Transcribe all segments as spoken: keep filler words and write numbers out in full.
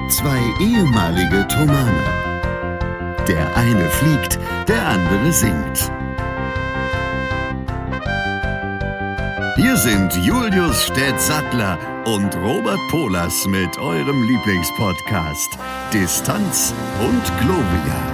Zwei ehemalige Thomaner. Der eine fliegt, der andere singt. Hier sind Julius Städtsattler und Robert Polas mit eurem Lieblingspodcast Distanz und Gloria.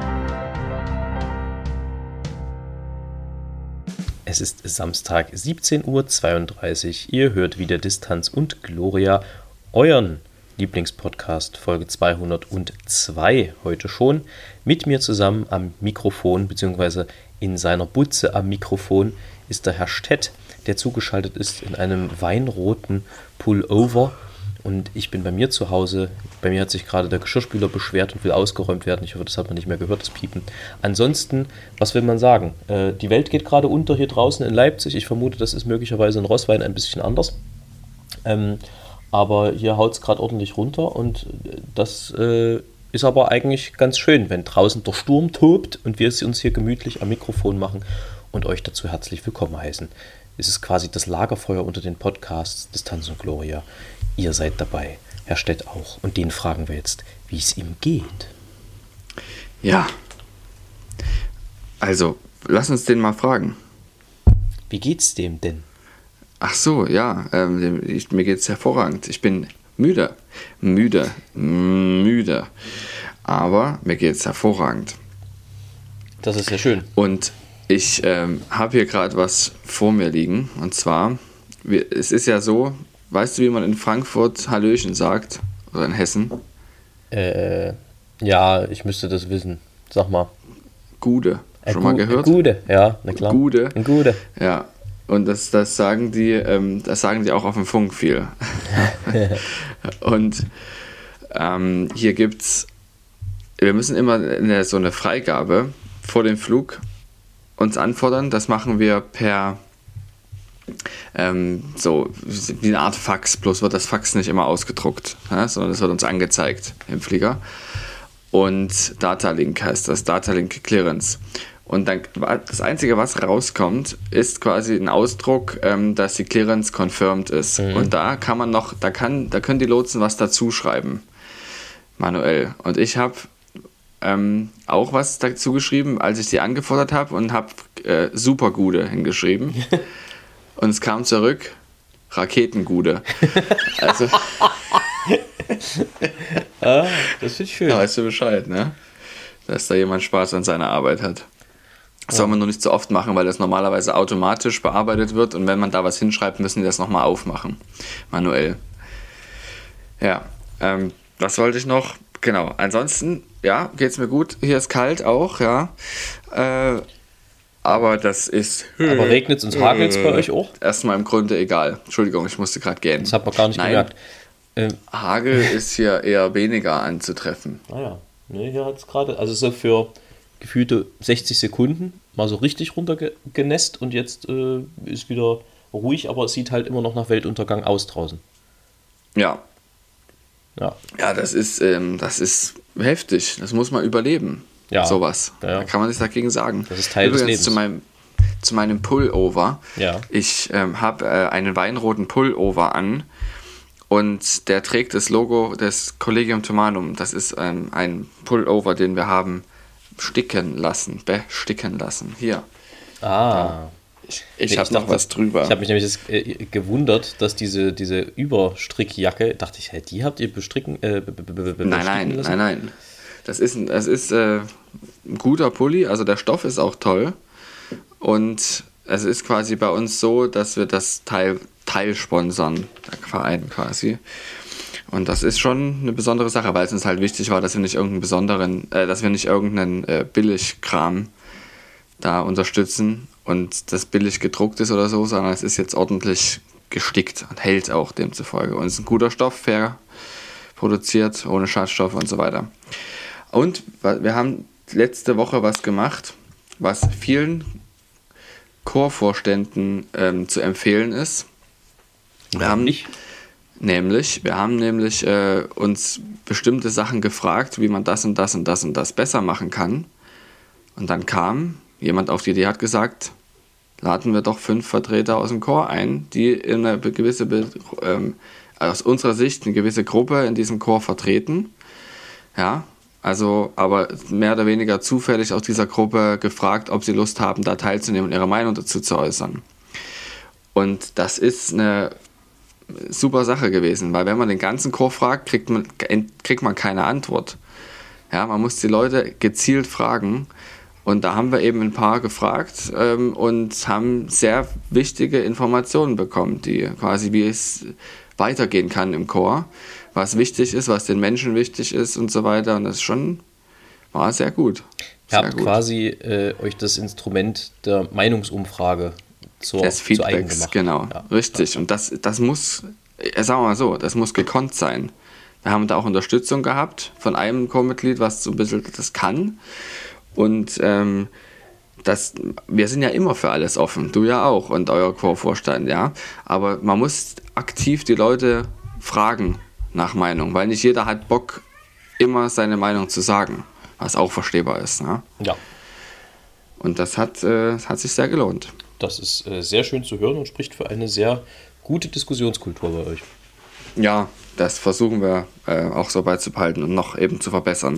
Es ist Samstag, siebzehn Uhr zweiunddreißig. Ihr hört wieder Distanz und Gloria, euren Lieblingspodcast, Folge zweihundertzwei heute schon. Mit mir zusammen am Mikrofon, beziehungsweise in seiner Butze am Mikrofon, ist der Herr Stett, der zugeschaltet ist in einem weinroten Pullover. Und ich bin bei mir zu Hause. Bei mir hat sich gerade der Geschirrspüler beschwert und will ausgeräumt werden. Ich hoffe, das hat man nicht mehr gehört, das Piepen. Ansonsten, was will man sagen? Äh, die Welt geht gerade unter hier draußen in Leipzig. Ich vermute, das ist möglicherweise in Roßwein ein bisschen anders. Ähm, aber hier haut es gerade ordentlich runter. Und das äh, ist aber eigentlich ganz schön, wenn draußen der Sturm tobt und wir es uns hier gemütlich am Mikrofon machen und euch dazu herzlich willkommen heißen. Es ist quasi das Lagerfeuer unter den Podcasts Distanz und Gloria. Ihr seid dabei, Herr Stett auch. Und den fragen wir jetzt, wie es ihm geht. Ja, also, lass uns den mal fragen. Wie geht's dem denn? Ach so, ja, ähm, ich, mir geht's hervorragend. Ich bin müde, müde, müde. Aber mir geht's hervorragend. Das ist ja schön. Und ich ähm, habe hier gerade was vor mir liegen. Und zwar, wir, es ist ja so... Weißt du, wie man in Frankfurt Hallöchen sagt? Oder in Hessen? Äh, ja, ich müsste das wissen. Sag mal. Gude. Schon Ein mal Gu- gehört? Ein Gude, ja, na klar. Gude. Ein Gude. Ja. Und das, das sagen die, ähm, das sagen die auch auf dem Funk viel. Und ähm, hier gibt's, wir müssen immer eine, so eine Freigabe vor dem Flug uns anfordern. Das machen wir per Ähm, so wie eine Art Fax, bloß wird das Fax nicht immer ausgedruckt, ja, sondern es wird uns angezeigt im Flieger. Und Datalink heißt das, Datalink Clearance. Und dann das Einzige, was rauskommt, ist quasi ein Ausdruck, ähm, dass die Clearance confirmed ist. Mhm. Und da kann man noch, da kann, da können die Lotsen was dazu schreiben, manuell. Und ich habe ähm, auch was dazu geschrieben, als ich die angefordert habe, und habe äh, Supergude hingeschrieben. Und es kam zurück, Raketengude. Also, ah, das finde ich schön. da weißt du Bescheid, ne? Dass da jemand Spaß an seiner Arbeit hat. Das soll man nur nicht so oft machen, weil das normalerweise automatisch bearbeitet wird. Und wenn man da was hinschreibt, müssen die das nochmal aufmachen. Manuell. Ja, ähm, was wollte ich noch? Genau, ansonsten, ja, geht's mir gut. Hier ist kalt auch, ja. Äh, Aber das ist... Aber regnet es und hagelt es bei euch auch? Erstmal im Grunde egal. Entschuldigung, ich musste gerade gehen. Das hat man gar nicht Nein, gemerkt. Ähm, Hagel ist hier eher weniger anzutreffen. Ah ja, nee, hier hat es gerade, also so für gefühlte sechzig Sekunden mal so richtig runtergenässt und jetzt äh, ist wieder ruhig, aber es sieht halt immer noch nach Weltuntergang aus draußen. Ja. Ja, Ja, das ist, ähm, das ist heftig. Das muss man überleben. Ja. Sowas. Ja, ja. Da kann man nichts dagegen sagen. Das ist Teil Übrigens des Lebens. Zu meinem, zu meinem Pullover. Ja. Ich ähm, habe äh, einen weinroten Pullover an und der trägt das Logo des Collegium Thomanum. Das ist ähm, ein Pullover, den wir haben sticken lassen, besticken lassen. Hier. Ah. Ich, ich Nee, habe noch dachte, was drüber. Ich habe mich nämlich das, äh, gewundert, dass diese, diese Überstrickjacke, dachte ich, hey, die habt ihr bestricken, äh, be, be, be, be, Nein, nein, lassen? nein, nein. Das ist, ein, das ist äh, ein guter Pulli, also der Stoff ist auch toll. Und es ist quasi bei uns so, dass wir das Teil, Teil sponsern, der Verein quasi. Und das ist schon eine besondere Sache, weil es uns halt wichtig war, dass wir nicht irgendeinen besonderen, äh, dass wir nicht irgendeinen äh, Billigkram da unterstützen und das billig gedruckt ist oder so, sondern es ist jetzt ordentlich gestickt und hält auch demzufolge. Und es ist ein guter Stoff, fair produziert, ohne Schadstoffe und so weiter. Und wir haben letzte Woche was gemacht, was vielen Chorvorständen ähm, zu empfehlen ist. Wir haben nicht. Nämlich, wir haben nämlich äh, uns bestimmte Sachen gefragt, wie man das und das und das und das besser machen kann. Und dann kam jemand auf die Idee, hat gesagt, laden wir doch fünf Vertreter aus dem Chor ein, die in eine gewisse Be- ähm, aus unserer Sicht eine gewisse Gruppe in diesem Chor vertreten. Ja, also aber mehr oder weniger zufällig aus dieser Gruppe gefragt, ob sie Lust haben, da teilzunehmen und ihre Meinung dazu zu äußern. Und das ist eine super Sache gewesen, weil wenn man den ganzen Chor fragt, kriegt man, kriegt man keine Antwort. Ja, man muss die Leute gezielt fragen. Und da haben wir eben ein paar gefragt ähm, und haben sehr wichtige Informationen bekommen, die quasi, wie es weitergehen kann im Chor, was wichtig ist, was den Menschen wichtig ist und so weiter. Und das schon war sehr gut. Ihr habt quasi äh, euch das Instrument der Meinungsumfrage zur, des Feedbacks, gemacht. Genau, ja, richtig. Und das, das muss, äh, sagen wir mal so, das muss gekonnt sein. Wir haben da auch Unterstützung gehabt von einem Chormitglied, was so ein bisschen das kann. Und ähm, das, wir sind ja immer für alles offen, du ja auch und euer Chorvorstand, ja. Aber man muss aktiv die Leute fragen nach Meinung, weil nicht jeder hat Bock, immer seine Meinung zu sagen, was auch verstehbar ist. Ne? Ja. Und das hat, äh, das hat sich sehr gelohnt. Das ist äh, sehr schön zu hören und spricht für eine sehr gute Diskussionskultur bei euch. Ja, das versuchen wir äh, auch so beizubehalten und noch eben zu verbessern.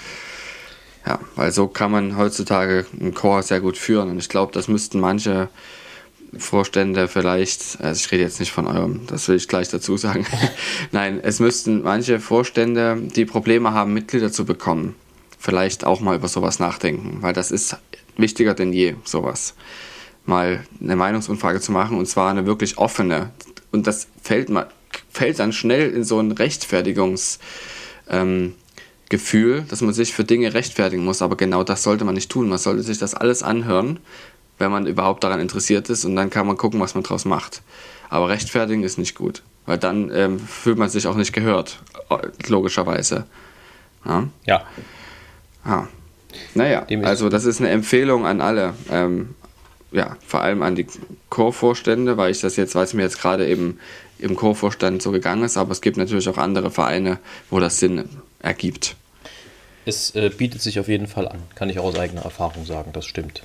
Ja, weil so kann man heutzutage einen Chor sehr gut führen und ich glaube, das müssten manche Vorstände vielleicht, also ich rede jetzt nicht von eurem, das will ich gleich dazu sagen, nein, es müssten manche Vorstände, die Probleme haben, Mitglieder zu bekommen, vielleicht auch mal über sowas nachdenken, weil das ist wichtiger denn je, sowas. Mal eine Meinungsumfrage zu machen und zwar eine wirklich offene und das fällt, mal, fällt dann schnell in so ein Rechtfertigungs- ähm, Gefühl, dass man sich für Dinge rechtfertigen muss, aber genau das sollte man nicht tun. Man sollte sich das alles anhören, wenn man überhaupt daran interessiert ist und dann kann man gucken, was man draus macht. Aber rechtfertigen ist nicht gut, weil dann ähm, fühlt man sich auch nicht gehört, logischerweise. Ja. Ja. ja. Naja, also das ist eine Empfehlung an alle, ähm, ja, vor allem an die Chorvorstände, weil ich das jetzt, weil es mir jetzt gerade eben im Chorvorstand so gegangen ist, aber es gibt natürlich auch andere Vereine, wo das Sinn ergibt. Es äh, bietet sich auf jeden Fall an, kann ich auch aus eigener Erfahrung sagen, das stimmt.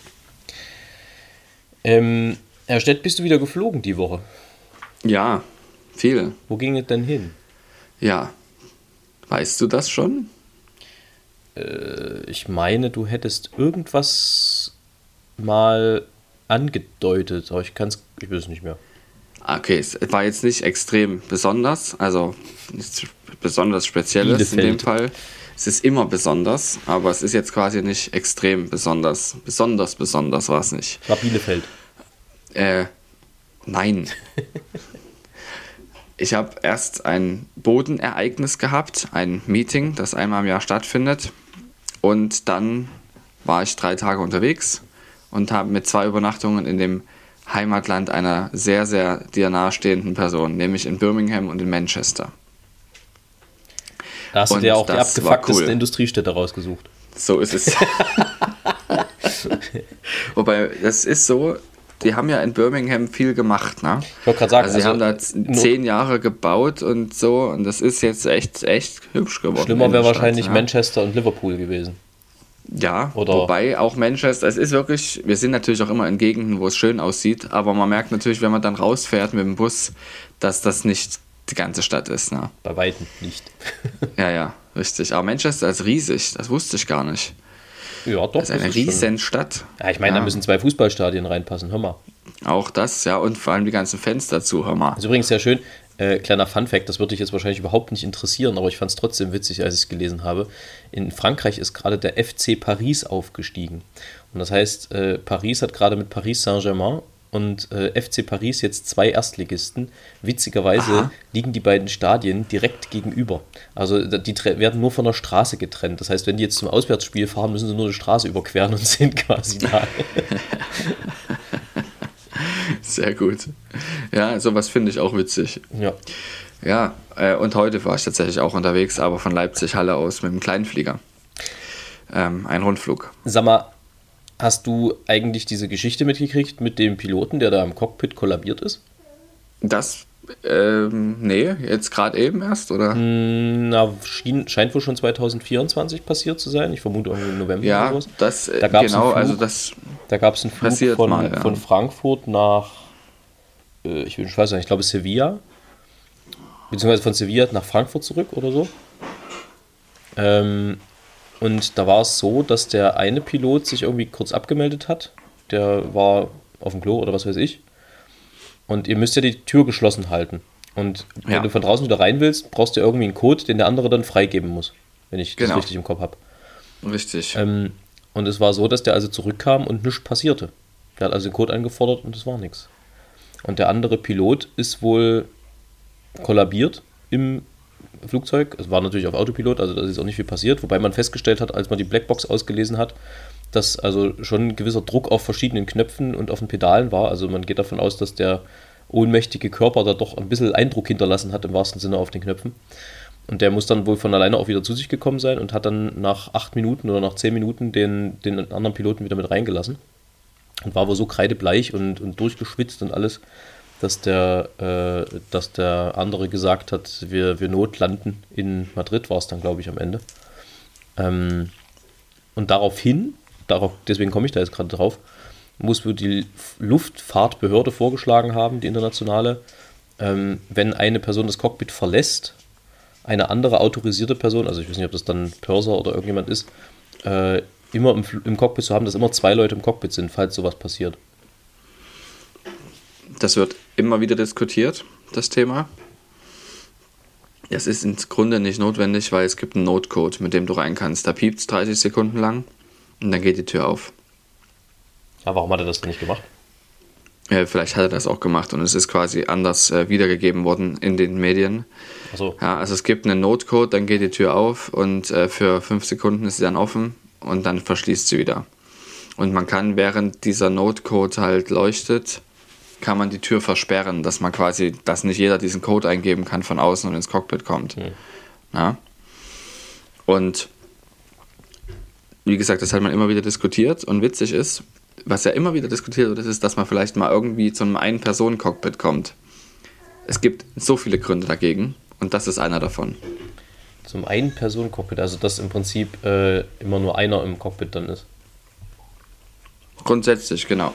Ähm, Herr Stett, bist du wieder geflogen die Woche? Ja, viel. Wo ging es denn hin? Ja, weißt du das schon? Äh, ich meine, du hättest irgendwas mal angedeutet, aber ich kann es, ich weiß es nicht mehr. Okay, es war jetzt nicht extrem besonders, also nichts besonders Spezielles in dem Fall. Es ist immer besonders, aber es ist jetzt quasi nicht extrem besonders. Besonders, besonders war es nicht. War Bielefeld? Äh, nein. Ich habe erst ein Bodenereignis gehabt, ein Meeting, das einmal im Jahr stattfindet. Und dann war ich drei Tage unterwegs und habe mit zwei Übernachtungen in dem Heimatland einer sehr, sehr dir nahestehenden Person, nämlich in Birmingham und in Manchester. Da hast du dir auch die abgefucktesten cool. Industriestädte rausgesucht. So ist es. Wobei, das ist so, die haben ja in Birmingham viel gemacht, ne? Ich wollte gerade sagen, also sie also haben da zehn Jahre gebaut und so und das ist jetzt echt, echt hübsch geworden. Schlimmer wäre wahrscheinlich ja. Manchester und Liverpool gewesen. Ja, Oder wobei auch Manchester, es ist wirklich, wir sind natürlich auch immer in Gegenden, wo es schön aussieht, aber man merkt natürlich, wenn man dann rausfährt mit dem Bus, dass das nicht die ganze Stadt ist. Ne? Bei weitem nicht. ja, ja, richtig. Aber Manchester ist riesig, das wusste ich gar nicht. Ja, doch. Das ist eine riesen Stadt. Ja, ich meine, ja. da müssen zwei Fußballstadien reinpassen, hör mal. Auch das, ja, und vor allem die ganzen Fans dazu, hör mal. Das ist übrigens sehr schön. Äh, kleiner Funfact, das würde dich jetzt wahrscheinlich überhaupt nicht interessieren, aber ich fand es trotzdem witzig, als ich es gelesen habe. In Frankreich ist gerade der F C Paris aufgestiegen. Und das heißt, äh, Paris hat gerade mit Paris Saint-Germain und äh, F C Paris jetzt zwei Erstligisten. Witzigerweise Aha. liegen die beiden Stadien direkt gegenüber. Also die tre- werden nur von der Straße getrennt. Das heißt, wenn die jetzt zum Auswärtsspiel fahren, müssen sie nur die Straße überqueren und sind quasi da. Sehr gut. Ja, sowas finde ich auch witzig. Ja. Ja, äh, und heute war ich tatsächlich auch unterwegs, aber von Leipzig-Halle aus mit einem Kleinflieger. Ähm, ein Rundflug. Sag mal, hast du eigentlich diese Geschichte mitgekriegt mit dem Piloten, der da im Cockpit kollabiert ist? Das, ähm, nee, jetzt gerade eben erst, oder? Na, schien, scheint wohl schon zwanzig vierundzwanzig passiert zu sein. Ich vermute irgendwie im November ja, oder sowas. Das, da gab's genau, Flug, also das da gab es einen Flug von, mal, ja. von Frankfurt nach, äh, ich weiß nicht, ich glaube Sevilla. beziehungsweise von Sevilla nach Frankfurt zurück oder so. Ähm, und da war es so, dass der eine Pilot sich irgendwie kurz abgemeldet hat. Der war auf dem Klo oder was weiß ich. Und ihr müsst ja die Tür geschlossen halten. Und wenn Ja. du von draußen wieder rein willst, brauchst du irgendwie einen Code, den der andere dann freigeben muss. Wenn ich Genau. das richtig im Kopf habe. Richtig. Ähm, und es war so, dass der also zurückkam und nichts passierte. Der hat also den Code eingefordert und es war nichts. Und der andere Pilot ist wohl kollabiert im Flugzeug. Es war natürlich auf Autopilot, also da ist auch nicht viel passiert. Wobei man festgestellt hat, als man die Blackbox ausgelesen hat, dass also schon ein gewisser Druck auf verschiedenen Knöpfen und auf den Pedalen war. Also man geht davon aus, dass der ohnmächtige Körper da doch ein bisschen Eindruck hinterlassen hat, im wahrsten Sinne auf den Knöpfen. Und der muss dann wohl von alleine auch wieder zu sich gekommen sein und hat dann nach acht Minuten oder nach zehn Minuten den, den anderen Piloten wieder mit reingelassen. Und war wohl so kreidebleich und, und durchgeschwitzt und alles, dass der, äh, dass der andere gesagt hat, wir, wir notlanden in Madrid, war es dann, glaube ich, am Ende. Ähm, und daraufhin, darauf, deswegen komme ich da jetzt gerade drauf, muss wohl die Luftfahrtbehörde vorgeschlagen haben, die internationale, ähm, wenn eine Person das Cockpit verlässt, eine andere autorisierte Person, also ich weiß nicht, ob das dann Purser oder irgendjemand ist, äh, immer im, im Cockpit zu haben, dass immer zwei Leute im Cockpit sind, falls sowas passiert. Das wird immer wieder diskutiert, das Thema. Das ist im Grunde nicht notwendig, weil es gibt einen Notcode, mit dem du rein kannst. Da piept es dreißig Sekunden lang und dann geht die Tür auf. Aber warum hat er das denn nicht gemacht? Ja, vielleicht hat er das auch gemacht und es ist quasi anders äh, wiedergegeben worden in den Medien. Ach so. Ja, also es gibt einen Notcode, dann geht die Tür auf und äh, für fünf Sekunden ist sie dann offen und dann verschließt sie wieder. Und man kann, während dieser Notcode halt leuchtet, kann man die Tür versperren, dass man quasi, dass nicht jeder diesen Code eingeben kann von außen und ins Cockpit kommt. Mhm. Ja. Und wie gesagt, das hat man immer wieder diskutiert und witzig ist, was ja immer wieder diskutiert wird, ist, dass man vielleicht mal irgendwie zu einem Ein-Personen-Cockpit kommt. Es gibt so viele Gründe dagegen und das ist einer davon. Zum Ein-Personen-Cockpit, also dass im Prinzip äh, immer nur einer im Cockpit dann ist. Grundsätzlich, genau.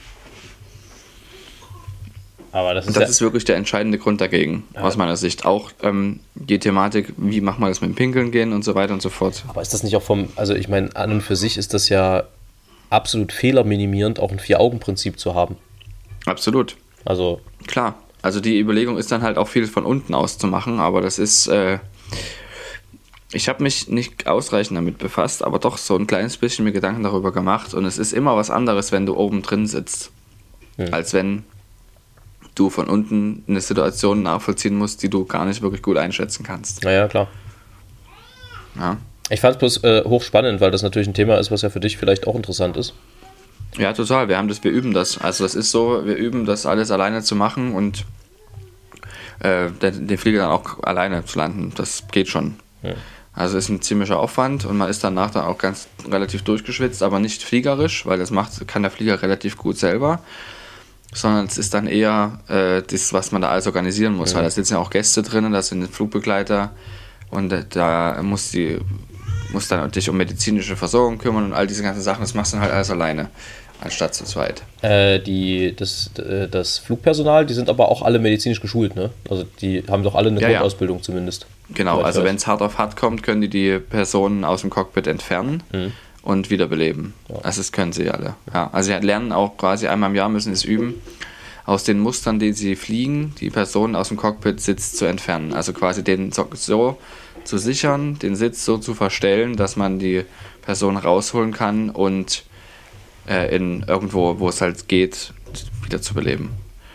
Aber das ist, Und das ja, ist wirklich der entscheidende Grund dagegen, Ja. aus meiner Sicht. Auch ähm, die Thematik, wie macht man das mit dem Pinkeln gehen und so weiter und so fort. aber ist das nicht auch vom, also ich meine, an und für sich ist das ja absolut fehlerminimierend, auch ein Vier-Augen-Prinzip zu haben. Absolut, Also, klar. Also die Überlegung ist dann halt auch viel von unten aus zu machen, aber das ist, äh, ich habe mich nicht ausreichend damit befasst, aber doch so ein kleines bisschen mir Gedanken darüber gemacht und es ist immer was anderes, wenn du oben drin sitzt, Hm. als wenn du von unten eine Situation nachvollziehen musst, die du gar nicht wirklich gut einschätzen kannst. naja, klar. Ja, Ich fand es bloß äh, hochspannend, weil das natürlich ein Thema ist, was ja für dich vielleicht auch interessant ist. ja total. Wir haben das, wir üben das. Also das ist so, wir üben das alles alleine zu machen und äh, den, den Flieger dann auch alleine zu landen. Das geht schon. Ja. Also ist ein ziemlicher Aufwand und man ist danach dann auch ganz relativ durchgeschwitzt, aber nicht fliegerisch, weil das macht, kann der Flieger relativ gut selber, sondern es ist dann eher äh, das, was man da alles organisieren muss, Ja. weil da sitzen ja auch Gäste drin, da sind Flugbegleiter und äh, da muss die muss dann dich um medizinische Versorgung kümmern und all diese ganzen Sachen, das machst du dann halt alles alleine, anstatt zu zweit. Äh, die, das, äh, das Flugpersonal, die sind aber auch alle medizinisch geschult, ne? Also die haben doch alle eine Ja, ja. Grundausbildung zumindest. Genau, Soweit ich also weiß. wenn es hart auf hart kommt, können die die Personen aus dem Cockpit entfernen Mhm. und wiederbeleben. Ja. Also das können sie alle. Ja, also sie lernen auch quasi einmal im Jahr, müssen sie es üben, aus den Mustern, die sie fliegen, die Personen aus dem Cockpit Sitz zu entfernen. Also quasi den so, so zu sichern, den Sitz so zu verstellen, dass man die Person rausholen kann und äh, in irgendwo, wo es halt geht, wieder zu beleben.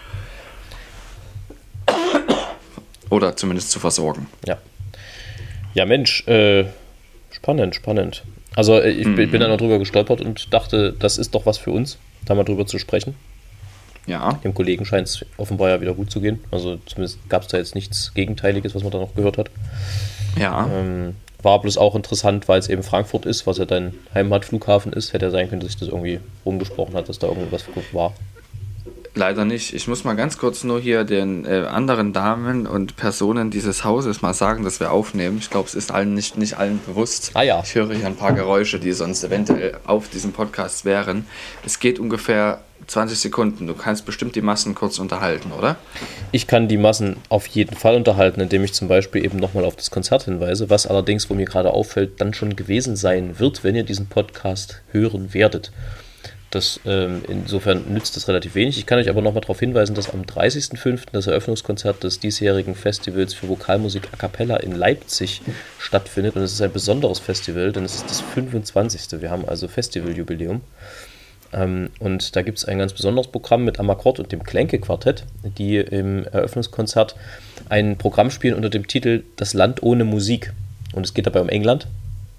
Oder zumindest zu versorgen. Ja. Ja, Mensch, äh, spannend, spannend. Also äh, ich, Mhm. ich bin da noch drüber gestolpert und dachte, das ist doch was für uns, da mal drüber zu sprechen. Ja, Dem Kollegen scheint es offenbar ja wieder gut zu gehen. Also zumindest gab es da jetzt nichts Gegenteiliges, was man da noch gehört hat. ja. Ähm, war bloß auch interessant, weil es eben Frankfurt ist, was ja dein Heimatflughafen ist. Hätte ja sein können, dass sich das irgendwie rumgesprochen hat, dass da irgendwas war. Leider nicht. Ich muss mal ganz kurz nur hier den äh, anderen Damen und Personen dieses Hauses mal sagen, dass wir aufnehmen. Ich glaube, es ist allen nicht, nicht allen bewusst. Ah ja. Ich höre hier ein paar Geräusche, die sonst eventuell auf diesem Podcast wären. Es geht ungefähr zwanzig Sekunden. Du kannst bestimmt die Massen kurz unterhalten, oder? Ich kann die Massen auf jeden Fall unterhalten, indem ich zum Beispiel eben nochmal auf das Konzert hinweise, was allerdings, wo mir gerade auffällt, dann schon gewesen sein wird, wenn ihr diesen Podcast hören werdet. Das, ähm, insofern nützt das relativ wenig. Ich kann euch aber nochmal darauf hinweisen, dass am dreißigsten fünften das Eröffnungskonzert des diesjährigen Festivals für Vokalmusik a cappella in Leipzig stattfindet. Und es ist ein besonderes Festival, denn es ist das fünfundzwanzigste. Wir haben also Festivaljubiläum. Ähm, und da gibt es ein ganz besonderes Programm mit Amakord und dem Klänke-Quartett, die im Eröffnungskonzert ein Programm spielen unter dem Titel Das Land ohne Musik. Und es geht dabei um England.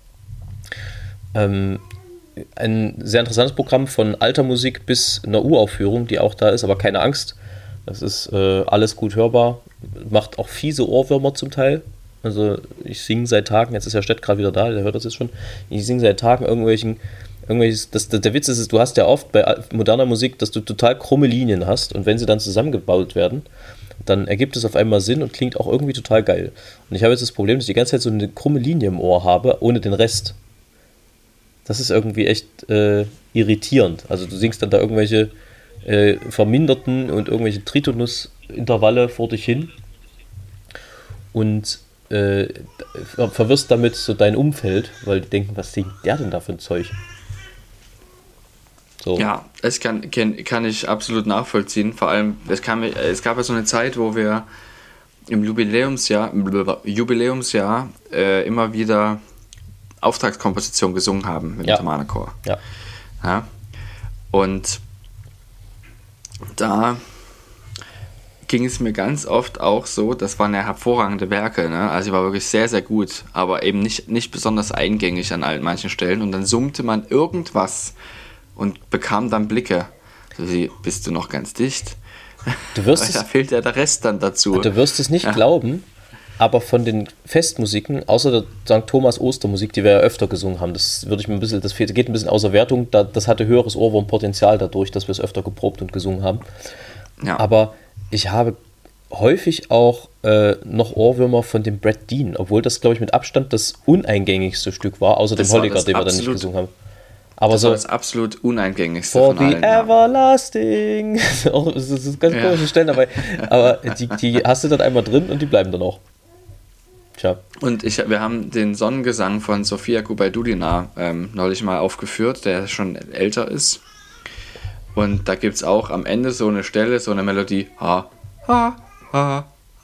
Ähm, Ein sehr interessantes Programm von alter Musik bis einer Uraufführung, die auch da ist, aber keine Angst. Das ist äh, alles gut hörbar. Macht auch fiese Ohrwürmer zum Teil. Also ich singe seit Tagen, jetzt ist der Stett gerade wieder da, der hört das jetzt schon. Ich singe seit Tagen irgendwelchen, irgendwelches, das, das, der Witz ist, du hast ja oft bei moderner Musik, dass du total krumme Linien hast und wenn sie dann zusammengebaut werden, dann ergibt es auf einmal Sinn und klingt auch irgendwie total geil. Und ich habe jetzt das Problem, dass ich die ganze Zeit so eine krumme Linie im Ohr habe, ohne den Rest. Das ist irgendwie echt äh, irritierend. Also du singst dann da irgendwelche äh, verminderten und irgendwelche Tritonus-Intervalle vor dich hin und äh, ver- verwirrst damit so dein Umfeld, weil die denken, was singt der denn da für ein Zeug? So. Ja, das kann, kann, kann ich absolut nachvollziehen. Vor allem, es, kam, es gab ja so eine Zeit, wo wir im Jubiläumsjahr, Jubiläumsjahr äh, immer wieder Auftragskomposition gesungen haben mit Ja. dem Thomanerchor. Ja. Ja. Und da ging es mir ganz oft auch so, das waren ja hervorragende Werke, ne? Also sie war wirklich sehr, sehr gut, aber eben nicht, nicht besonders eingängig an allen manchen Stellen. Und dann summte man irgendwas und bekam dann Blicke. So wie, bist du noch ganz dicht? Du wirst Da es, fehlt ja der Rest dann dazu. du wirst es nicht Ja. glauben, aber von den Festmusiken, außer der Sankt Thomas Ostermusik, die wir ja öfter gesungen haben, das würde ich mir ein bisschen, das geht ein bisschen außer Wertung, da, das hatte höheres Ohrwurmpotenzial dadurch, dass wir es öfter geprobt und gesungen haben. Ja. Aber ich habe häufig auch äh, noch Ohrwürmer von dem Brad Dean, obwohl das, glaube ich, mit Abstand das uneingängigste Stück war, außer Das dem war Holliger, das den wir dann nicht absolut- gesungen haben. Aber Das so war das absolut uneingängigste For von the allen. Ja. Everlasting. Das ist auch- das ist ganz Ja. komische Stellen dabei. Aber die, die hast du dann einmal drin und die bleiben dann auch. Tja. Und ich, wir haben den Sonnengesang von Sofia Gubaidulina ähm, neulich mal aufgeführt, der schon älter ist. Und da gibt es auch am Ende so eine Stelle, so eine Melodie. Ha, ha, ha,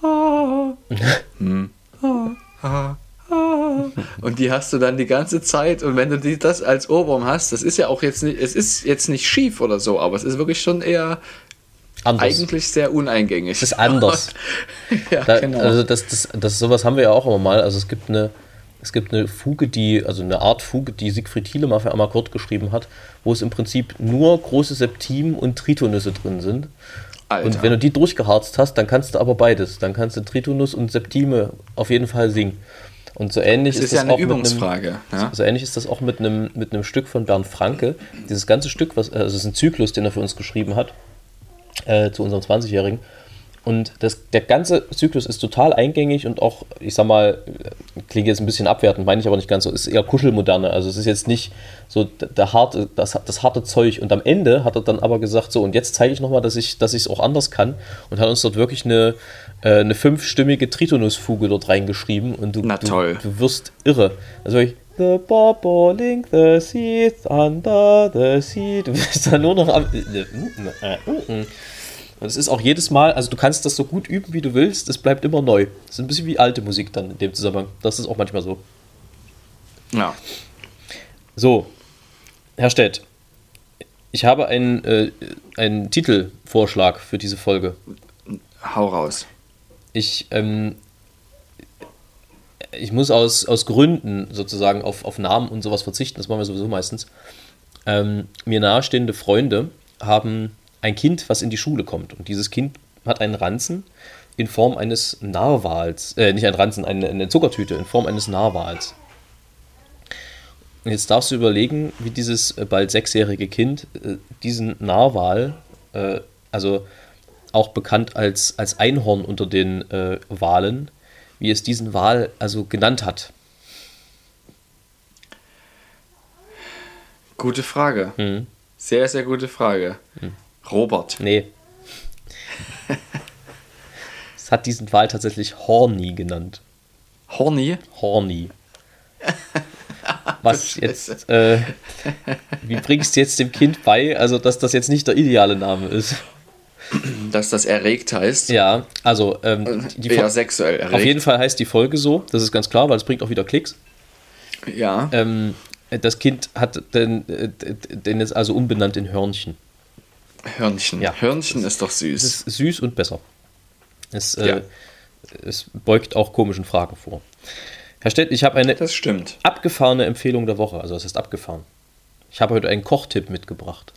ha, hm, ha, ha, ha. Und die hast du dann die ganze Zeit. Und wenn du die, das als Ohrwurm hast, das ist ja auch jetzt nicht, es ist jetzt nicht schief oder so, aber es ist wirklich schon eher Anders. eigentlich sehr uneingängig. Es ist anders. ja, Da, genau. Also das, das, das, sowas haben wir ja auch immer mal. Also es gibt eine, es gibt eine Fuge, die, also eine Art Fuge, die Siegfried Thiele mal für Amakord geschrieben hat, wo es im Prinzip nur große Septimen und Tritonüsse drin sind. Alter. Und wenn du die durchgeharzt hast, dann kannst du aber beides. Dann kannst du Tritonus und Septime auf jeden Fall singen. Und so ähnlich Das ist, ist ja das eine auch Übungsfrage, Mit einem, ja. So ähnlich ist das auch mit einem, mit einem Stück von Bernd Franke. Dieses ganze Stück, was, also es ist ein Zyklus, den er für uns geschrieben hat, äh, zu unserem zwanzigjährigen. Und das, der ganze Zyklus ist total eingängig und auch, ich sag mal, klingt jetzt ein bisschen abwertend, meine ich aber nicht ganz so, ist eher Kuschelmoderne. Also es ist jetzt nicht so der harte, das, das harte Zeug. Und am Ende hat er dann aber gesagt, so, und jetzt zeige ich nochmal, dass ich dass ich es auch anders kann. Und hat uns dort wirklich eine, äh, eine fünfstimmige Tritonusfuge dort reingeschrieben. Und du, Na toll. du, du wirst irre. Also wirklich, the bobbling the seas under the sea. Du bist da nur noch am... Und es ist auch jedes Mal, also du kannst das so gut üben, wie du willst, es bleibt immer neu. Das ist ein bisschen wie alte Musik dann in dem Zusammenhang. Das ist auch manchmal so. Ja. So, Herr Stett, ich habe einen, äh, einen Titelvorschlag für diese Folge. Hau raus. Ich, ähm, ich muss aus, aus Gründen sozusagen auf, auf Namen und sowas verzichten, das machen wir sowieso meistens. Ähm, mir nahestehende Freunde haben ein Kind, was in die Schule kommt. Und dieses Kind hat einen Ranzen in Form eines Narwals. Äh, nicht ein Ranzen, eine, eine Zuckertüte in Form eines Narwals. Und jetzt darfst du überlegen, wie dieses äh, bald sechsjährige Kind äh, diesen Narwal, äh, also auch bekannt als, als Einhorn unter den äh, Walen, wie es diesen Wal also genannt hat. Gute Frage. Mhm. Sehr, sehr gute Frage. Mhm. Robert. Nee. Es hat diesen Wal tatsächlich Horny genannt. Horny? Horny. Was jetzt, äh, wie bringst du jetzt dem Kind bei, also dass das jetzt nicht der ideale Name ist? Dass das erregt heißt? Ja, also ähm, die eher Fol- sexuell erregt. Auf jeden Fall heißt die Folge so, das ist ganz klar, weil es bringt auch wieder Klicks. Ja. Ähm, das Kind hat den, den jetzt also umbenannt in Hörnchen. Hörnchen. Ja. Hörnchen ist doch süß. Es ist süß und besser. Es, Ja. äh, es beugt auch komischen Fragen vor. Herr Stett, ich habe eine Das stimmt. abgefahrene Empfehlung der Woche. Also, was heißt abgefahren? Ich habe heute einen Kochtipp mitgebracht.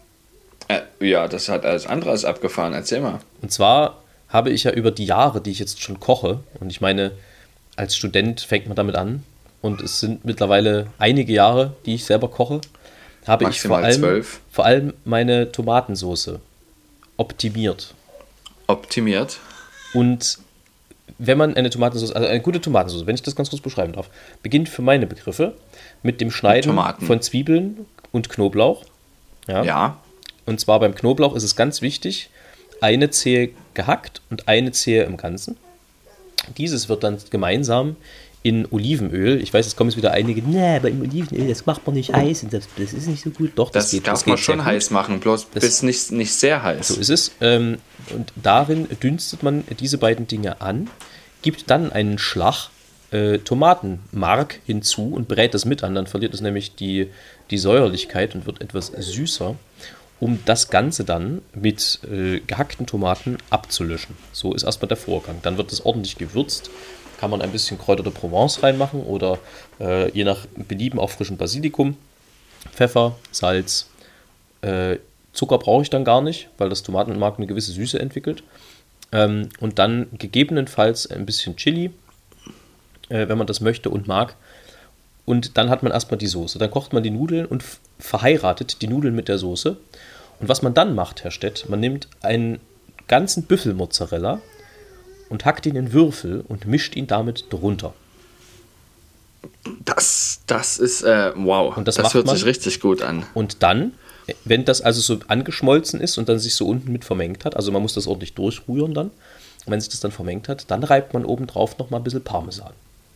Äh, ja, das hat alles andere als abgefahren. Erzähl mal. Und zwar habe ich ja über die Jahre, die ich jetzt schon koche, und ich meine, als Student fängt man damit an, und es sind mittlerweile einige Jahre, die ich selber koche, habe ich vor Maximal allem, zwölf. vor allem meine Tomatensauce optimiert. Optimiert. Und wenn man eine Tomatensauce, also eine gute Tomatensauce, wenn ich das ganz kurz beschreiben darf, beginnt für meine Begriffe mit dem Schneiden Tomaten. von Zwiebeln und Knoblauch. Ja. Ja. Und zwar beim Knoblauch ist es ganz wichtig, eine Zehe gehackt und eine Zehe im Ganzen. Dieses wird dann gemeinsam in Olivenöl, ich weiß, es kommen jetzt wieder einige, nee, aber im Olivenöl, das macht man nicht heiß und das, das ist nicht so gut. Doch, das, Das, geht. darf das man geht schon sehr heiß gut. machen, bloß Das- bis nicht, nicht sehr heiß. So ist es. Ähm, und darin dünstet man diese beiden Dinge an, gibt dann einen Schlag äh, Tomatenmark hinzu und brät das mit an. Dann verliert es nämlich die, die Säuerlichkeit und wird etwas süßer, um das Ganze dann mit äh, gehackten Tomaten abzulöschen. So ist erstmal der Vorgang. Dann wird es ordentlich gewürzt. Kann man ein bisschen Kräuter de Provence reinmachen oder äh, je nach Belieben auch frischen Basilikum, Pfeffer, Salz, äh, Zucker brauche ich dann gar nicht, weil das Tomatenmark eine gewisse Süße entwickelt. Ähm, und dann gegebenenfalls ein bisschen Chili, äh, wenn man das möchte und mag. Und dann hat man erstmal die Soße. Dann kocht man die Nudeln und f- verheiratet die Nudeln mit der Soße. Und was man dann macht, Herr Stett, man nimmt einen ganzen Büffelmozzarella und hackt ihn in Würfel und mischt ihn damit drunter. Das, das ist, äh, wow. Und das das macht hört man? sich richtig gut an. Und dann, wenn das also so angeschmolzen ist und dann sich so unten mit vermengt hat, also man muss das ordentlich durchrühren dann, und wenn sich das dann vermengt hat, dann reibt man oben drauf nochmal ein bisschen Parmesan.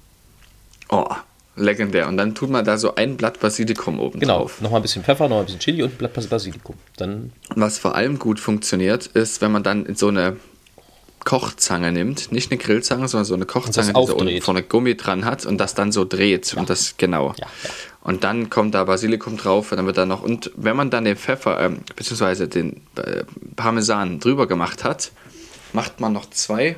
Oh, legendär. Und dann tut man da so ein Blatt Basilikum oben Genau, drauf. nochmal ein bisschen Pfeffer, nochmal ein bisschen Chili und ein Blatt Basilikum. Dann, Was vor allem gut funktioniert, ist, wenn man dann so eine Kochzange nimmt, nicht eine Grillzange, sondern so eine Kochzange, die so aufdreht. unten vorne Gummi dran hat und das dann so dreht. Und das, genau. Ja, ja. Und dann kommt da Basilikum drauf und dann wird da noch, und wenn man dann den Pfeffer, ähm, beziehungsweise den äh, Parmesan drüber gemacht hat, macht man noch zwei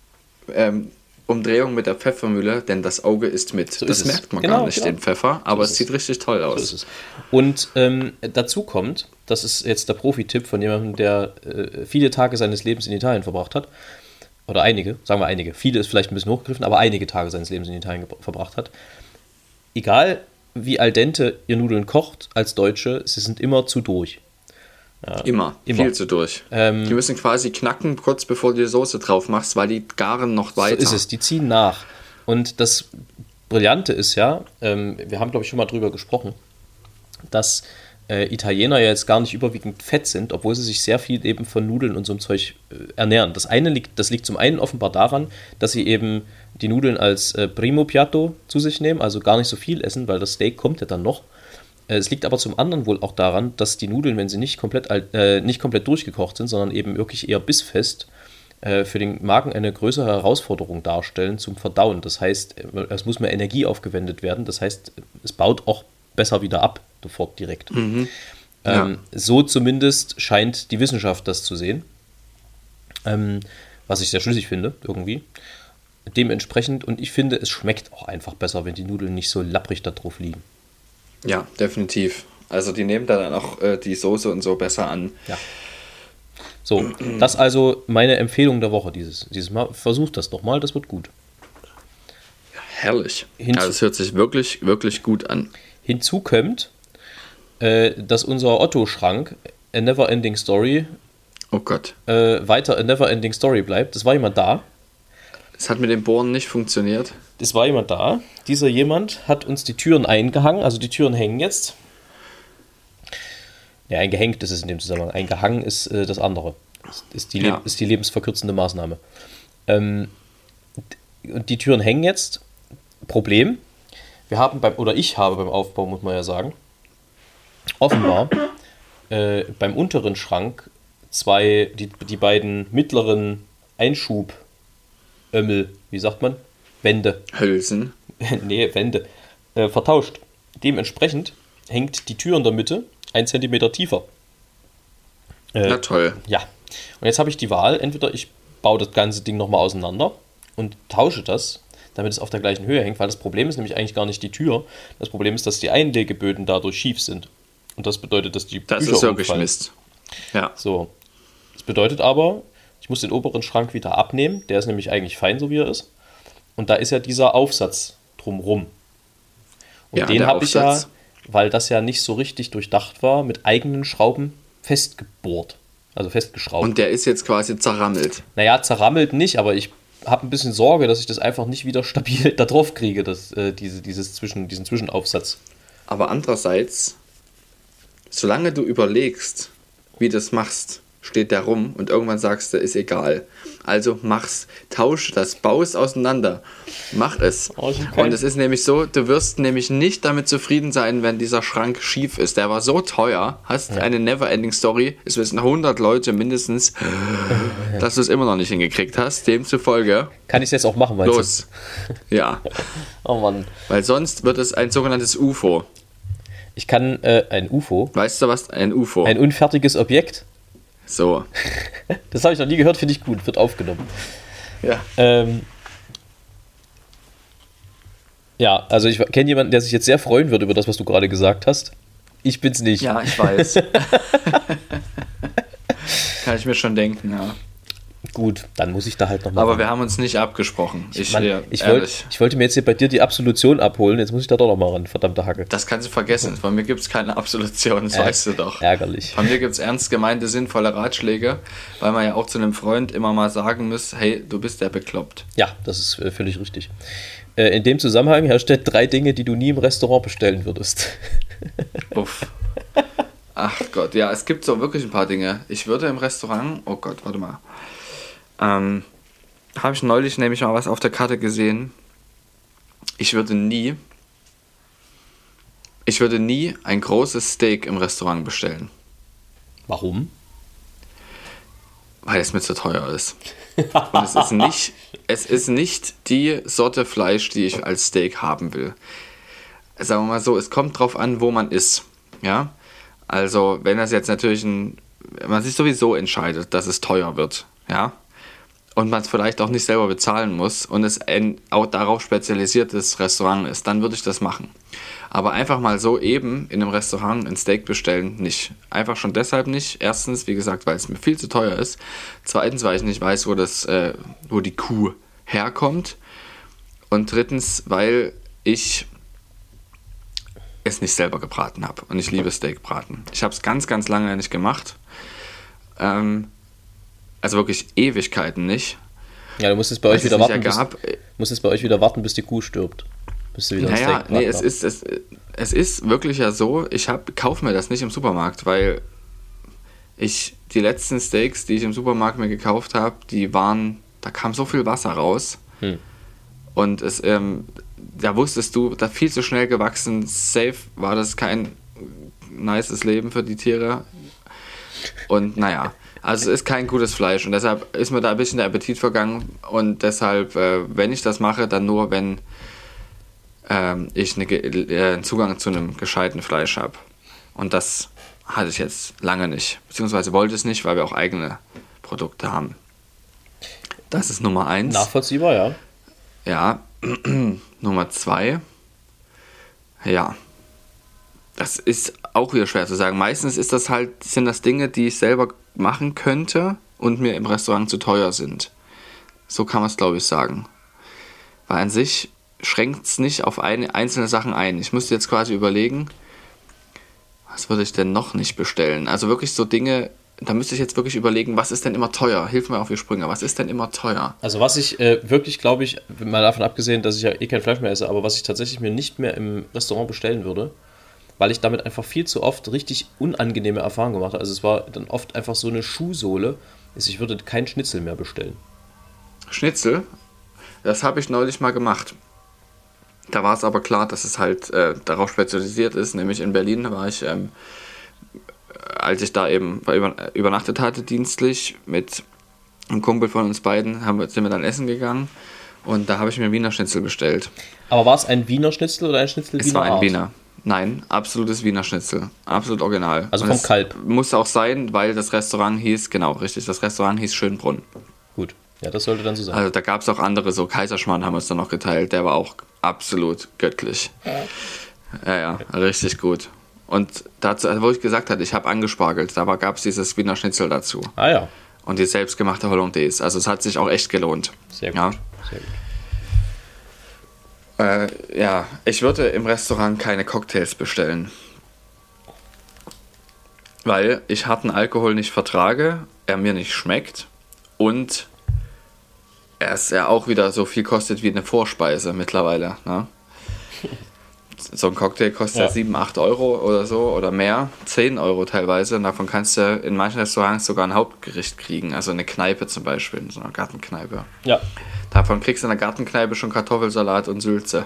ähm, Umdrehungen mit der Pfeffermühle, denn das Auge ist mit. So das ist es. merkt man Genau, gar nicht, genau. den Pfeffer, aber ist es es. sieht richtig toll aus. so ist es. Und ähm, dazu kommt, das ist jetzt der Profi-Tipp von jemandem, der äh, viele Tage seines Lebens in Italien verbracht hat, oder einige, sagen wir einige, viele ist vielleicht ein bisschen hochgegriffen, aber einige Tage seines Lebens in Italien ge- verbracht hat. Egal wie al dente ihr Nudeln kocht als Deutsche, sie sind immer zu durch. Immer, Immer. viel zu durch. Ähm, die müssen quasi knacken, kurz bevor du die Soße drauf machst, weil die garen noch weiter. So ist es, die ziehen nach. Und das Brillante ist ja, ähm, wir haben glaube ich schon mal drüber gesprochen, dass äh, Italiener ja jetzt gar nicht überwiegend fett sind, obwohl sie sich sehr viel eben von Nudeln und so einem Zeug äh, ernähren. Das eine liegt, das liegt zum einen offenbar daran, dass sie eben die Nudeln als äh, Primo Piatto zu sich nehmen, also gar nicht so viel essen, weil das Steak kommt ja dann noch. Äh, es liegt aber zum anderen wohl auch daran, dass die Nudeln, wenn sie nicht komplett, alt- äh, nicht komplett durchgekocht sind, sondern eben wirklich eher bissfest, äh, für den Magen eine größere Herausforderung darstellen zum Verdauen. Das heißt, äh, es muss mehr Energie aufgewendet werden. Das heißt, es baut auch besser wieder ab, sofort direkt. Ja. Ähm, so zumindest scheint die Wissenschaft das zu sehen. Ähm, was ich sehr schlüssig finde, irgendwie. Dementsprechend, und ich finde, es schmeckt auch einfach besser, wenn die Nudeln nicht so lapprig da drauf liegen. Ja, definitiv. Also die nehmen da dann auch äh, die Soße und so besser an. Ja. So, das also meine Empfehlung der Woche dieses, dieses Mal. Versucht das doch mal, das wird gut. Herrlich. Hinzu- Also es hört sich wirklich, wirklich gut an. Hinzu kommt, äh, dass unser Otto-Schrank A Never-Ending Story Oh Gott. äh, weiter A Never-Ending Story bleibt. Es war jemand da. Es hat mit dem Bohren nicht funktioniert. Es war jemand da. Dieser jemand hat uns die Türen eingehangen, also die Türen hängen jetzt. Ja, ein gehängt ist es in dem Zusammenhang. Ein gehangen ist äh, das andere. Ist, ist, die Ja. Le- ist die lebensverkürzende Maßnahme. Ähm, und die Türen hängen jetzt. Problem, wir haben beim, oder ich habe beim Aufbau, muss man ja sagen, offenbar äh, beim unteren Schrank zwei, die, die beiden mittleren Einschubömmel, wie sagt man? Wände. Hülsen. nee, Wände. Äh, vertauscht. Dementsprechend hängt die Tür in der Mitte ein Zentimeter tiefer. Äh, Na toll. Ja. Und jetzt habe ich die Wahl, entweder ich baue das ganze Ding nochmal auseinander und tausche das, damit es auf der gleichen Höhe hängt, weil das Problem ist nämlich eigentlich gar nicht die Tür. Das Problem ist, dass die Einlegeböden dadurch schief sind. Und das bedeutet, dass die Das Bücher ist wirklich umfallen. Mist. Ja. So. Das bedeutet aber, ich muss den oberen Schrank wieder abnehmen. Der ist nämlich eigentlich fein, so wie er ist. Und da ist ja dieser Aufsatz drumrum. Und Ja, den der habe ich ja, Aufsatz. weil das ja nicht so richtig durchdacht war, mit eigenen Schrauben festgebohrt. Also festgeschraubt. Und der ist jetzt quasi zerrammelt. Naja, zerrammelt nicht, aber ich habe ein bisschen Sorge, dass ich das einfach nicht wieder stabil da drauf kriege, das, äh, diese, dieses Zwischen, diesen Zwischenaufsatz. Aber andererseits, solange du überlegst, wie du das machst, steht der rum und irgendwann sagst du, ist egal. Also mach's, tausch das, bau es auseinander, mach es. Oh, ich hab keinen- Und es ist nämlich so, du wirst nämlich nicht damit zufrieden sein, wenn dieser Schrank schief ist. Der war so teuer, hast eine Neverending Story, es wissen hundert Leute mindestens, dass du es immer noch nicht hingekriegt hast. Demzufolge, Kann ich es jetzt auch machen, meinst los. Ja, du? Oh Mann. weil sonst wird es ein sogenanntes U F O. Ich kann äh, ein U F O, Weißt du was? Ein U F O. ein unfertiges Objekt, So. das habe ich noch nie gehört, finde ich gut, wird aufgenommen. Ja. Ähm, ja, also ich kenne jemanden, der sich jetzt sehr freuen wird über das, was du gerade gesagt hast. Ich bin's nicht. Ja, ich weiß. Kann ich mir schon denken, ja. Gut, dann muss ich da halt nochmal. Aber wir haben uns nicht abgesprochen. Ich, Mann, ja, ich, wollt, ehrlich. ich wollte mir jetzt hier bei dir die Absolution abholen, jetzt muss ich da doch nochmal ran, verdammte Hacke. Das kannst du vergessen. Von mir gibt es keine Absolution, das Äh, weißt du doch. Ärgerlich. Von mir gibt es ernst gemeinte, sinnvolle Ratschläge, weil man ja auch zu einem Freund immer mal sagen muss, hey, du bist der bekloppt. Ja, das ist äh, völlig richtig. Äh, in dem Zusammenhang herrscht drei Dinge, die du nie im Restaurant bestellen würdest. Uff. Ach Gott, ja, es gibt so wirklich ein paar Dinge. Ich würde im Restaurant, oh Gott, warte mal. Ähm, habe ich neulich nämlich mal was auf der Karte gesehen. Ich würde nie, ich würde nie ein großes Steak im Restaurant bestellen, Warum? weil es mir zu teuer ist. Und es ist nicht, es ist nicht die Sorte Fleisch, die ich als Steak haben will. Sagen wir mal so, es kommt drauf an, wo man ist. Ja, also wenn das jetzt natürlich ein, man sich sowieso entscheidet, dass es teuer wird, ja, und man es vielleicht auch nicht selber bezahlen muss und es ein auch darauf spezialisiertes Restaurant ist, dann würde ich das machen. Aber einfach mal so eben in einem Restaurant ein Steak bestellen, nicht. Einfach schon deshalb nicht. Erstens, wie gesagt, weil es mir viel zu teuer ist. Zweitens, weil ich nicht weiß, wo, das, äh, wo die Kuh herkommt. Und drittens, weil ich es nicht selber gebraten habe. Und ich liebe Steakbraten. Ich habe es ganz, ganz lange nicht gemacht. Ähm, also wirklich Ewigkeiten nicht. Ja, du musst jetzt bei euch Als es wieder nicht warten, bis, ergab. musst jetzt bei euch wieder warten, bis die Kuh stirbt. Bis du wieder ein Naja, Steak nee, braten es darfst. ist, es, es ist wirklich ja so, ich hab, kaufe mir das nicht im Supermarkt, weil ich die letzten Steaks, die ich im Supermarkt mir gekauft habe, die waren, da kam so viel Wasser raus. Hm. Und es, ähm, da wusstest du, da viel zu schnell gewachsen, safe war das kein nices Leben für die Tiere. Und naja, also es ist kein gutes Fleisch und deshalb ist mir da ein bisschen der Appetit vergangen und deshalb, äh, wenn ich das mache, dann nur, wenn ähm, ich eine, äh, einen Zugang zu einem gescheiten Fleisch habe. Und das hatte ich jetzt lange nicht, beziehungsweise wollte es nicht, weil wir auch eigene Produkte haben. Das ist Nummer eins. Nachvollziehbar, ja. Ja, Nummer zwei. Ja, das ist auch wieder schwer zu sagen. Meistens ist das halt, sind das Dinge, die ich selber machen könnte und mir im Restaurant zu teuer sind. So kann man es, glaube ich, sagen. Weil an sich schränkt es nicht auf eine, einzelne Sachen ein. Ich müsste jetzt quasi überlegen, was würde ich denn noch nicht bestellen? Also wirklich so Dinge, da müsste ich jetzt wirklich überlegen, was ist denn immer teuer? Hilf mir auf die Sprünge, was ist denn immer teuer? Also was ich äh, wirklich, glaube ich, mal davon abgesehen, dass ich ja eh kein Fleisch mehr esse, aber was ich tatsächlich mir nicht mehr im Restaurant bestellen würde, weil ich damit einfach viel zu oft richtig unangenehme Erfahrungen gemacht habe. Also es war dann oft einfach so eine Schuhsohle, also ich würde kein Schnitzel mehr bestellen. Schnitzel? Das habe ich neulich mal gemacht. Da war es aber klar, dass es halt äh, darauf spezialisiert ist. Nämlich in Berlin war ich, ähm, als ich da eben über, übernachtet hatte, dienstlich, mit einem Kumpel von uns beiden, haben wir, sind wir dann essen gegangen. Und da habe ich mir Wiener Schnitzel bestellt. Aber war es ein Wiener Schnitzel oder ein Schnitzel Es Wiener war ein Art? Wiener. Nein, absolutes Wiener Schnitzel. Absolut original. Also Und vom es Kalb. Muss auch sein, weil das Restaurant hieß, genau, richtig, das Restaurant hieß Schönbrunn. Gut, ja, das sollte dann so sein. Also da gab es auch andere, so Kaiserschmarrn haben wir es dann noch geteilt, der war auch absolut göttlich. Ja, ja, richtig gut. Und dazu, also wo ich gesagt hatte, ich habe angespargelt, da gab es dieses Wiener Schnitzel dazu. Ah ja, Und die selbstgemachte Hollandaise. Also es hat sich auch echt gelohnt. sehr gut. Ja, Sehr gut. äh, ja, ich würde im Restaurant keine Cocktails bestellen. Weil ich harten Alkohol nicht vertrage, er mir nicht schmeckt und er ist ja auch wieder so viel kostet wie eine Vorspeise mittlerweile. Ne? So ein Cocktail kostet ja, Ja. sieben, acht Euro oder so oder mehr, zehn Euro teilweise. Und davon kannst du in manchen Restaurants sogar ein Hauptgericht kriegen, also eine Kneipe zum Beispiel, in so einer Gartenkneipe. Ja, Davon kriegst du in der Gartenkneipe schon Kartoffelsalat und Sülze.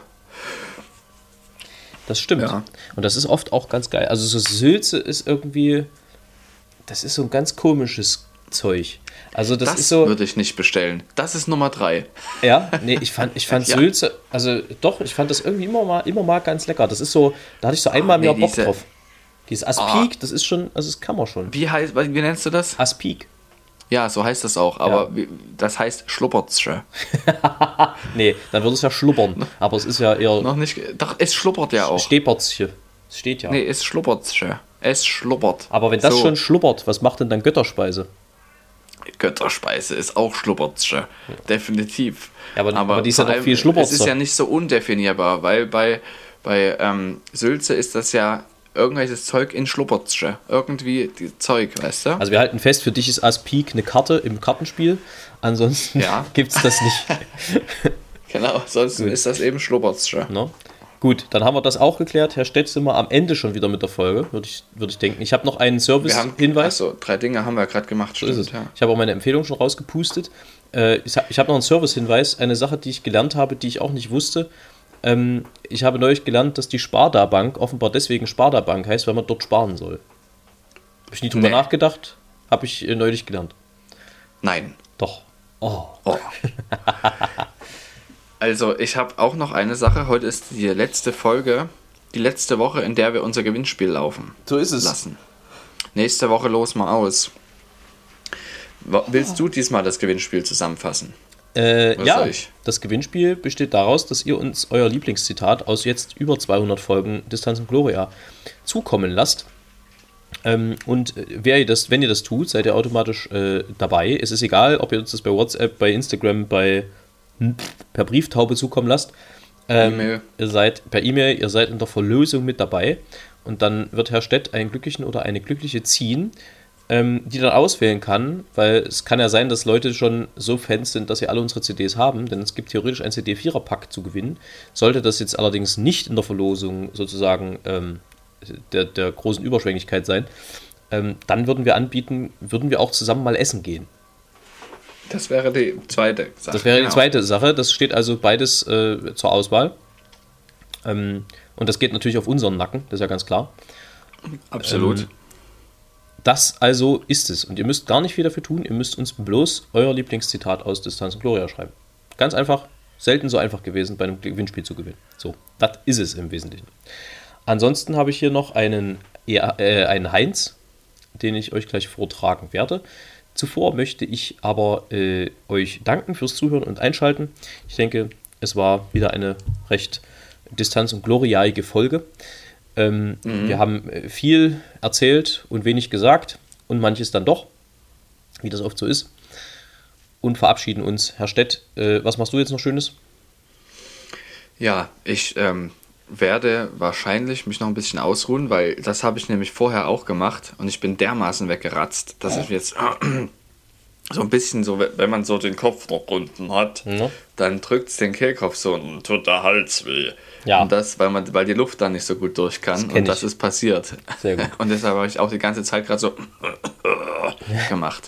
das stimmt. Ja. Und das ist oft auch ganz geil. Also so Sülze ist irgendwie, das ist so ein ganz komisches Zeug. Also das, Das, ist so, würde ich nicht bestellen. Das ist Nummer drei. ja, nee, ich fand, ich fand Ja. Sülze, also doch, ich fand das irgendwie immer mal, immer mal ganz lecker. Das ist so, da hatte ich so einmal nee, mehr Bock diese- drauf. Dieses Aspik, das ist schon, also das kann man schon. Wie heißt, wie nennst du das? Aspik. Ja, so heißt das auch, aber Ja. wie, das heißt Schluppertsche. Nee, dann würde es ja schlubbern. Aber es ist ja eher Noch nicht, doch, es schluppert ja auch. Stepertschen. Es steht ja. Nee, es schluppertsche. Es schluppert. Aber wenn das So, schon schlubbert, was macht denn dann Götterspeise? Götterspeise ist auch Schluppertsche. Definitiv. Ja, aber- aber die ist ja vor doch allem, viel Schluppertzer. Es ist ja nicht so undefinierbar, weil bei, bei ähm, Sülze ist das ja irgendwelches Zeug in Schluppertsche. Irgendwie die Zeug, weißt du? Also wir halten fest, für dich ist Aspik eine Karte im Kartenspiel. Ansonsten Ja. gibt es das nicht. Genau, sonst Gut. ist das eben Schluppertsche. Ne? Gut, dann haben wir das auch geklärt. Herr Stett, sind wir am Ende schon wieder mit der Folge, würde ich, würde ich denken. Ich habe noch einen Wir haben, Service-Hinweis. achso, drei Dinge haben wir gerade gemacht. So ist es. ja. Ich habe auch meine Empfehlung schon rausgepustet. Äh, ich habe ich hab noch einen Service-Hinweis, eine Sache, die ich gelernt habe, die ich auch nicht wusste. Ähm, ich habe neulich gelernt, dass die Sparda Bank offenbar deswegen Sparda Bank heißt, weil man dort sparen soll. Habe ich nie drüber Nee. nachgedacht, habe ich äh, neulich gelernt. Nein. Doch. Oh. Oh. Also, ich habe auch noch eine Sache. Heute ist die letzte Folge, die letzte Woche, in der wir unser Gewinnspiel laufen So ist es. lassen. Nächste Woche los mal aus. Wa- Willst du diesmal das Gewinnspiel zusammenfassen? Äh, Was ja, soll ich? das Gewinnspiel besteht daraus, dass ihr uns euer Lieblingszitat aus jetzt über zweihundert Folgen Distanz und Gloria zukommen lasst. Ähm, und äh, wer ihr das, wenn ihr das tut, seid ihr automatisch äh, dabei. Es ist egal, ob ihr uns das bei WhatsApp, bei Instagram, bei hm, per Brieftaube zukommen lasst. Ähm, E-Mail. Ihr seid per E-Mail, ihr seid in der Verlosung mit dabei. Und dann wird Herr Stett einen Glücklichen oder eine Glückliche ziehen, ähm, die dann auswählen kann, weil es kann ja sein, dass Leute schon so Fans sind, dass sie alle unsere C Ds haben, denn es gibt theoretisch ein C D-Vierer-Pack zu gewinnen. Sollte das jetzt allerdings nicht in der Verlosung sozusagen ähm, der, der großen Überschwänglichkeit sein, ähm, dann würden wir anbieten, würden wir auch zusammen mal essen gehen. Das wäre die zweite Sache. Das wäre die Genau. zweite Sache. Das steht also beides äh, zur Auswahl. Ähm, und das geht natürlich auf unseren Nacken, das ist ja ganz klar. Absolut. Ähm, Das also ist es. Und ihr müsst gar nicht viel dafür tun. Ihr müsst uns bloß euer Lieblingszitat aus Distanz und Gloria schreiben. Ganz einfach. Selten so einfach gewesen, bei einem Gewinnspiel zu gewinnen. So, das ist es im Wesentlichen. Ansonsten habe ich hier noch einen, äh, einen Heinz, den ich euch gleich vortragen werde. Zuvor möchte ich aber äh, euch danken fürs Zuhören und Einschalten. Ich denke, es war wieder eine recht distanz- und gloriaige Folge. Ähm, mhm. Wir haben viel erzählt und wenig gesagt und manches dann doch, wie das oft so ist. Und verabschieden uns. Herr Stett, äh, was machst du jetzt noch Schönes? Ja, ich ähm, werde wahrscheinlich mich noch ein bisschen ausruhen, weil das habe ich nämlich vorher auch gemacht und ich bin dermaßen weggeratzt, dass ich jetzt so ein bisschen so, wenn man so den Kopf noch unten hat, Ja. dann drückt es den Kehlkopf so und tut der Hals weh. Ja. Und das, weil man, weil die Luft dann nicht so gut durch kann. kenn Und das ich. ist passiert. Sehr gut. Und deshalb habe ich auch die ganze Zeit gerade so gemacht.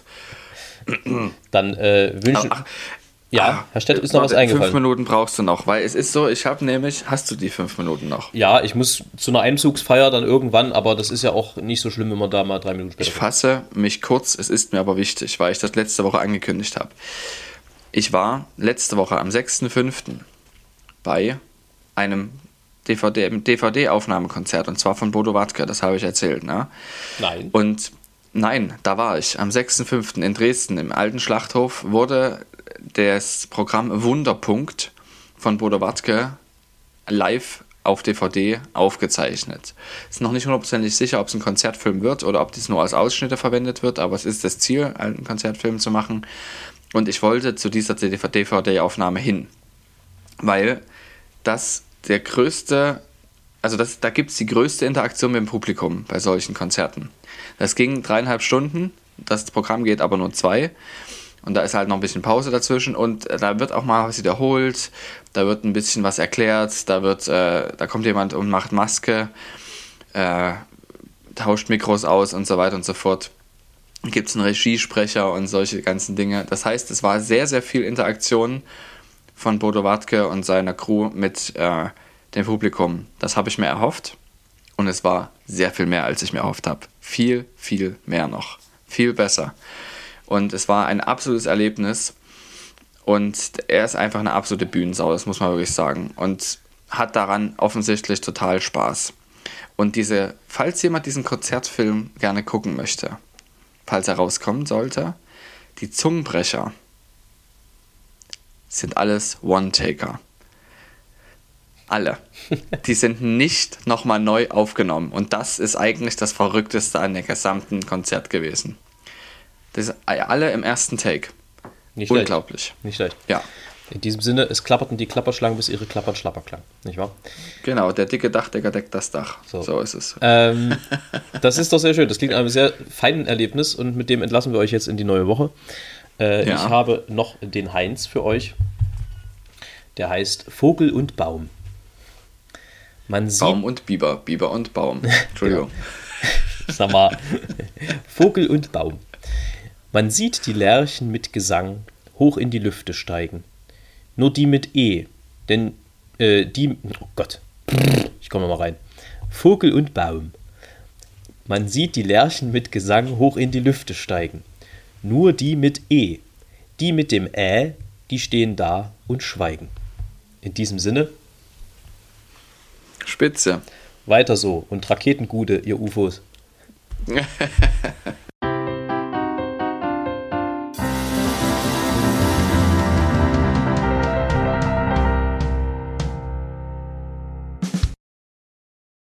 Dann äh, wünschen. Ach, ja, Herr Stett, ist noch was warte, eingefallen? Fünf Minuten brauchst du noch, weil es ist so, ich habe nämlich, hast du die fünf Minuten noch? Ja, ich muss zu einer Einzugsfeier dann irgendwann, aber das ist ja auch nicht so schlimm, wenn man da mal drei Minuten später Ich fasse mich kurz, es ist mir aber wichtig, weil ich das letzte Woche angekündigt habe. Ich war letzte Woche am sechsten fünften bei einem D V D, D V D-Aufnahmekonzert und zwar von Bodo Wartke, das habe ich erzählt, ne? Nein. Und nein, da war ich. Am sechsten fünften in Dresden im alten Schlachthof wurde das Programm Wunderpunkt von Bodo Wartke live auf D V D aufgezeichnet. Ist noch nicht hundertprozentig sicher, ob es ein Konzertfilm wird oder ob dies nur als Ausschnitte verwendet wird, aber es ist das Ziel, einen Konzertfilm zu machen. Und ich wollte zu dieser D V D-Aufnahme hin, weil das der größte, also das, da gibt es die größte Interaktion mit dem Publikum bei solchen Konzerten. Das ging dreieinhalb Stunden, das Programm geht aber nur zwei und da ist halt noch ein bisschen Pause dazwischen und da wird auch mal was wiederholt, da wird ein bisschen was erklärt, da wird, äh, da kommt jemand und macht Maske, äh, tauscht Mikros aus und so weiter und so fort. Gibt es einen Regiesprecher und solche ganzen Dinge. Das heißt, es war sehr, sehr viel Interaktion von Bodo Wartke und seiner Crew mit äh, dem Publikum. Das habe ich mir erhofft und es war sehr viel mehr, als ich mir erhofft habe. Viel, viel mehr noch. Viel besser. Und es war ein absolutes Erlebnis und er ist einfach eine absolute Bühnensau, das muss man wirklich sagen. Und hat daran offensichtlich total Spaß. Und diese, falls jemand diesen Konzertfilm gerne gucken möchte, falls er rauskommen sollte, die Zungenbrecher sind alles One-Taker. Alle. Die sind nicht nochmal neu aufgenommen. Und das ist eigentlich das Verrückteste an dem gesamten Konzert gewesen. Das ist alle im ersten Take. Nicht schlecht. Unglaublich. Nicht schlecht. Ja. In diesem Sinne, es klapperten die Klapperschlangen, bis ihre Klappern Schlapper klang. Nicht wahr? Genau, der dicke Dachdecker deckt das Dach. So, so ist es. Ähm, das ist doch sehr schön. Das klingt nach einem sehr feinen Erlebnis und mit dem entlassen wir euch jetzt in die neue Woche. Äh, Ja. Ich habe noch den Heinz für euch. Der heißt Vogel und Baum. Man sieht, Baum und Biber, Biber und Baum. Entschuldigung. sag mal, Vogel und Baum. Man sieht die Lerchen mit Gesang hoch in die Lüfte steigen. Nur die mit E, denn äh, die, oh Gott, ich komme mal rein. Vogel und Baum. Man sieht die Lerchen mit Gesang hoch in die Lüfte steigen. Nur die mit E, die mit dem Ä, die stehen da und schweigen. In diesem Sinne, Spitze. weiter so und Raketengude, ihr U F Os.